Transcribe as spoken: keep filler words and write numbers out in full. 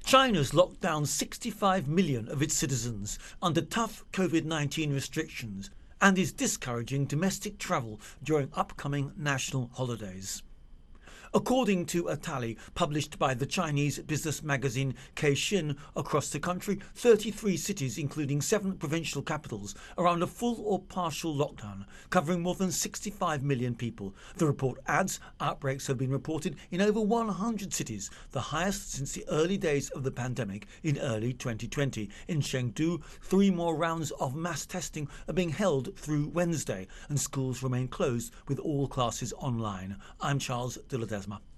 China's locked down sixty-five million of its citizens under tough COVID nineteen restrictions and is discouraging domestic travel during upcoming national holidays. According to a tally published by the Chinese business magazine Caixin, across the country, thirty-three cities, including seven provincial capitals, are under full or partial lockdown, covering more than sixty-five million people. The report adds outbreaks have been reported in over one hundred cities, the highest since the early days of the pandemic in early twenty twenty. In Chengdu, three more rounds of mass testing are being held through Wednesday, and schools remain closed with all classes online. I'm Charles de Ledesma.